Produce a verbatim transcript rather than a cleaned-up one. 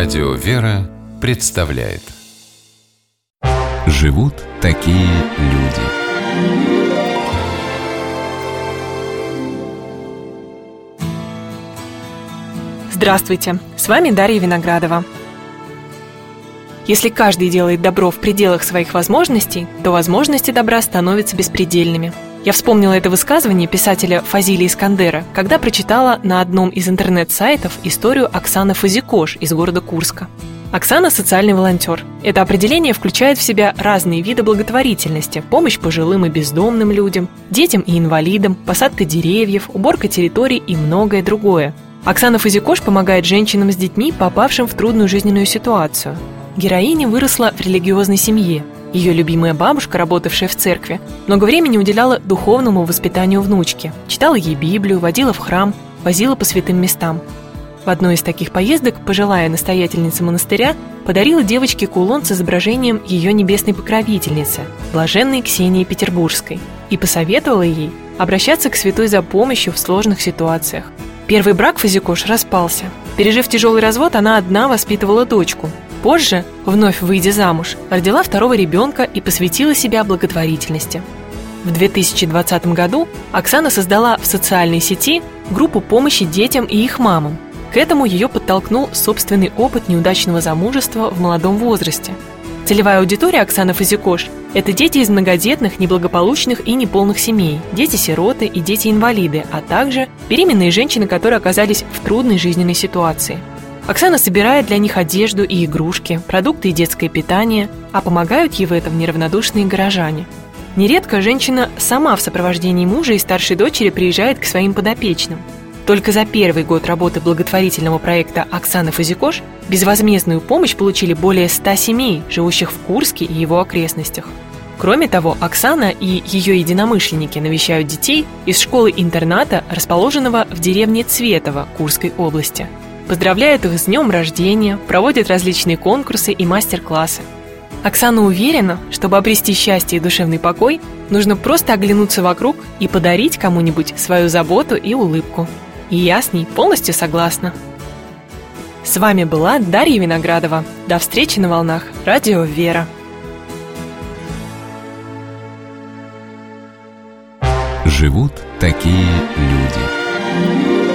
Радио «Вера» представляет. Живут такие люди. Здравствуйте, с вами Дарья Виноградова. Если каждый делает добро в пределах своих возможностей, то возможности добра становятся беспредельными. Я вспомнила это высказывание писателя Фазили Искандера, когда прочитала на одном из интернет-сайтов историю Оксаны Фазикош из города Курска. Оксана – социальный волонтер. Это определение включает в себя разные виды благотворительности: помощь пожилым и бездомным людям, детям и инвалидам, посадка деревьев, уборка территорий и многое другое. Оксана Фазикош помогает женщинам с детьми, попавшим в трудную жизненную ситуацию. Героиня выросла в религиозной семье. Ее любимая бабушка, работавшая в церкви, много времени уделяла духовному воспитанию внучки, читала ей Библию, водила в храм, возила по святым местам. В одной из таких поездок пожилая настоятельница монастыря подарила девочке кулон с изображением ее небесной покровительницы, блаженной Ксении Петербургской, и посоветовала ей обращаться к святой за помощью в сложных ситуациях. Первый брак Фазикош распался. Пережив тяжелый развод, она одна воспитывала дочку. Позже, вновь выйдя замуж, родила второго ребенка и посвятила себя благотворительности. В две тысячи двадцатом году Оксана создала в социальной сети группу помощи детям и их мамам. К этому ее подтолкнул собственный опыт неудачного замужества в молодом возрасте. Целевая аудитория Оксаны Фазикош – это дети из многодетных, неблагополучных и неполных семей, дети-сироты и дети-инвалиды, а также беременные женщины, которые оказались в трудной жизненной ситуации. Оксана собирает для них одежду и игрушки, продукты и детское питание, а помогают ей в этом неравнодушные горожане. Нередко женщина сама в сопровождении мужа и старшей дочери приезжает к своим подопечным. Только за первый год работы благотворительного проекта Оксаны Фазикош безвозмездную помощь получили более ста семей, живущих в Курске и его окрестностях. Кроме того, Оксана и ее единомышленники навещают детей из школы-интерната, расположенного в деревне Цветово Курской области. Поздравляют их с днем рождения, проводят различные конкурсы и мастер-классы. Оксана уверена, чтобы обрести счастье и душевный покой, нужно просто оглянуться вокруг и подарить кому-нибудь свою заботу и улыбку. И я с ней полностью согласна. С вами была Дарья Виноградова. До встречи на волнах Радио «Вера». Живут такие люди.